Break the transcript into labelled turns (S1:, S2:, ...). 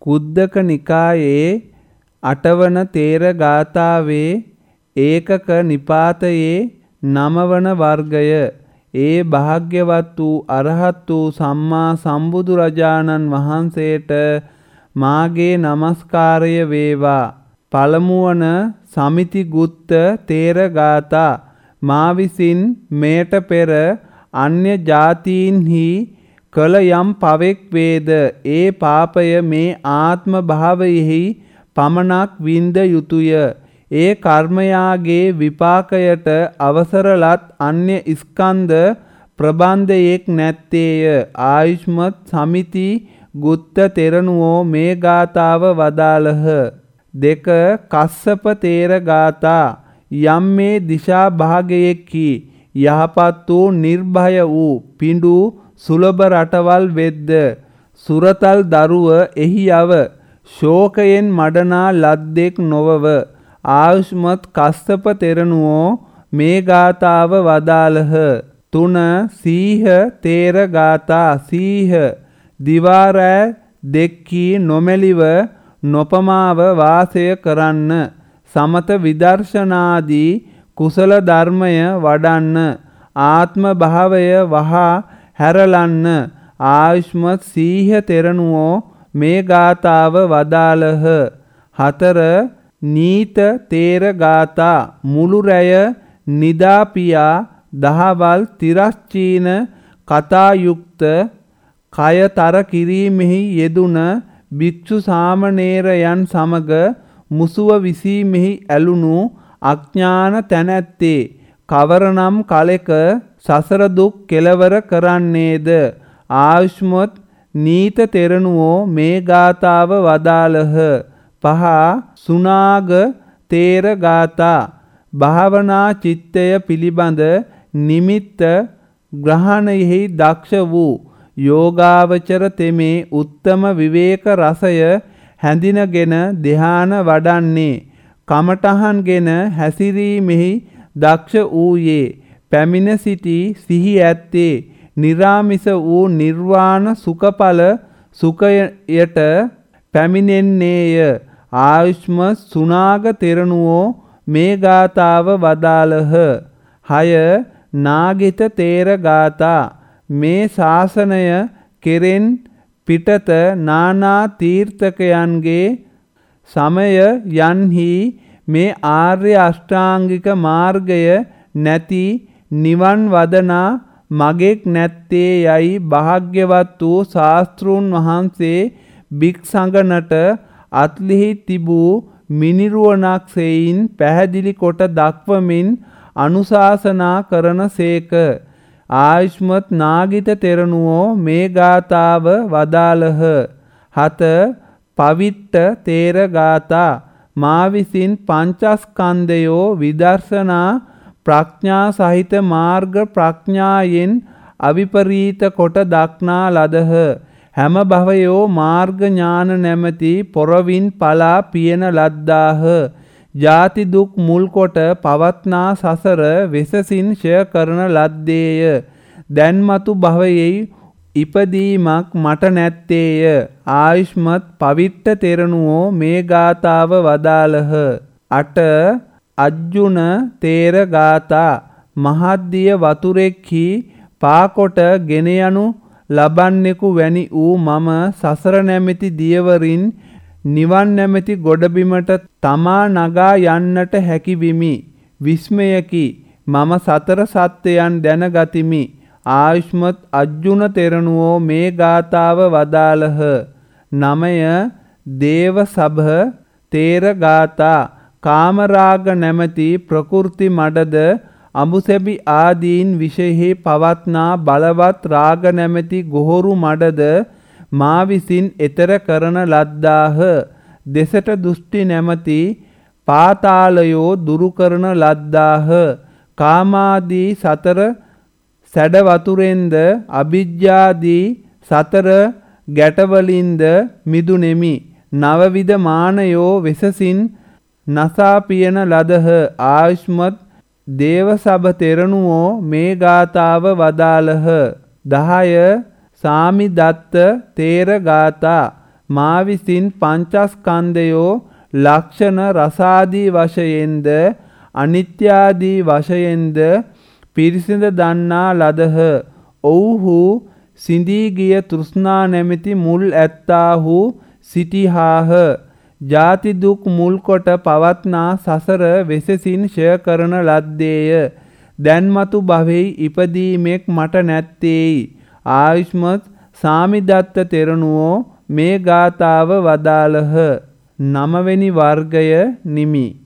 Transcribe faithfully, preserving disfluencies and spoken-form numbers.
S1: කුද්දක නිකායේ අටවන තේර ගාථාවේ ඒකක නිපාතයේ නවවන වර්ගය. ඒ භාග්‍යවත් වූ අරහත් වූ සම්මා සම්බුදුරජාණන් වහන්සේට මාගේ නමස්කාරය වේවා. පළමුවන සමිති ගුත්ත තේර ගාථා. මා විසින් මෙයට පෙර අන්‍ය ජාතීන්හි කළ යම් පවෙක් වේද ඒ පාපය මේ ආත්ම භාවයෙහි පමණක් වින්ද යුතුය. ඒ කර්මයාගේ විපාකයට අවසරලත් අන්‍ය ස්කන්ධ ප්‍රබන්ධයෙක් නැත්තේය. ආයුෂ්මත් සමිති ගුත්ත තෙරණුවෝ මේ ගාථාව වදාළහ. දෙක කස්සප තේර ගාථා. යම් මේ දිශා භාගයෙක්හි යහපත් වූ නිර්භය වූ පිඬු සුලභ රටවල් වෙද්ද සුරතල් දරුව එහි යව ශෝකයෙන් මඩනා ලද්දෙක් නොවව. ආයුෂ්මත් කස්සප තෙරණුවෝ මේ ගාථාව වදාළහ. තුන සීහ තේර ගාථා. සීහ දිවාරෑ දෙක්කී නොමැලිව නොපමාව වාසය කරන්න. සමත විදර්ශනාදී කුසල ධර්මය වඩන්න. ආත්ම භාවය වහා හැරලන්න. ආයුෂ්මත් සීහ තෙරණුවෝ මේ ගාථාව වදාළහ. හතර නීත තේර ගාථා. මුළු රැය නිදාපියා දහවල් තිරස්චීන කතායුක්ත කය තර කිරීමෙහි යෙදුන භික්ෂු සාමණේරයන් සමග මුසුව විසීමෙහි ඇලුණු අඥාන තැනැත්තේ කවරනම් කලෙක සසර දුක් කෙලවර කරන්නේද? ආයුෂ්මත් නීත තෙරණුවෝ මේ ගාථාව වදාළහ. පහ සුනාග තේර ගාථා. භාවනා චිත්තය පිළිබඳ නිමිත්ත ග්‍රහණයෙහි දක්ෂ වූ යෝගාවචර තෙමේ උත්තම විවේක රසය හැඳිනගෙන ධ්‍යාන වඩන්නේ. කමඨහන්ගෙන හැසිරීමෙහි දක්ෂ වූයේ පැමිණ සිටි සිහි ඇත්තේ නිරාමිස වූ නිර්වාණ සුඛඵල සුඛයට පැමිණෙන්නේය. ආයුෂ්මත් සුනාග තෙරණුවෝ මේ ගාථාව වදාළහ. හය නාගිත තේර ගාථා. මේ ශාසනය කෙරෙන් පිටත නානා තීර්ථකයන්ගේ සමය යන්හි මේ ආර්ය අෂ්ටාංගික මාර්ගය නැති නිවන් වදනා මගෙක් නැත්තේ යයි භාග්‍යවත් වූ ශාස්තෘන් වහන්සේ භික්ෂඟනට අත්ලිහි තිබූ මිනිරුවනක් සෙයින් පැහැදිලි කොට දක්වමින් අනුශාසනා කරන සේක. ආයුෂ්මත් නාගිත තෙරණුවෝ මේ ගාථාව වදාළහ. හත පවිට්ට තේර ගාථා. මා විසින් පංචස්කන්ධයෝ විදර්ශනා ප්‍රඥා සහිත මාර්ග ප්‍රඥායෙන් අවිපරීත කොට දක්නා ලදහ. හැම භවයෝ මාර්ග ඥාන නැමැති පොරවින් පලා පියන ලද්දාහ. ජාති දුක් මුල් කොට පවත්නා සසර වෙසසින් ෂය කරන ලද්දේය. දැන්මතු භවයෙහි ඉපදීමක් මට නැත්තේය. ආයුෂ්මත් පවිට්ට තෙරණුවෝ මේ ගාථාව වදාළහ. අට අජ්ජුන තේර ගාථා. මහද්දිය වතුරෙක්හි පාකොට ගෙන යනු ලබන්නෙකු වැනි වූ මම සසර නැමැති දියවරින් නිවන් නැමැති ගොඩබිමට තමා නගා යන්නට හැකි විමි. විස්මයකි. මම සතර සත්‍යයන් දැනගතිමි. ආයුෂ්මත් අජ්ජුන තෙරණුවෝ මේ ගාථාව වදාළහ. නමය දේව සභ තේර ගාථා. කාමරාග නැමැති ප්‍රකෘති මඩද අඹුසැබි ආදීන් විෂයෙහි පවත්නා බලවත් රාග නැමැති ගොහොරු මඩද මා විසින් එතර කරන ලද්දාහ. දෙසට දෘෂ්ටි නැමැති පාතාලයෝ දුරු කරන ලද්දාහ. කාමාදී සතර සැඩ වතුරෙන්ද අවිජ්ජාදී සතර ගැටවලින්ද මිදුනෙමි. නවවිධ මානයෝ වෙසසින් නසා පියන ලදහ. ආයුෂ්මත් දේවසභ තෙරණුවෝ මේ ගාථාව වදාළහ. දහය සාමිදත්ත තේර ගාථා. මා විසින් පංචස්කන්ධයෝ ලක්ෂණ රසාදී වශයෙන්ද අනිත්‍යාදී වශයෙන්ද පිරිසිඳ දන්නා ලදහ. ඔව්හු සිඳී ගිය තෘෂ්ණා නැමැති මුල් ඇත්තාහු සිටිහාහ. ජාති දුක් මුල් කොට පවත්නා සසර වෙසසින් ෂය කරන ලද්දේය. දැන් මතු භවෙහි ඉපදීමෙක් මට නැත්තේයි. ආයුෂ්මත් සාමිදත්ත තෙරණුවෝ මේ ගාථාව වදාළහ. නවවෙනි වර්ගය නිමි.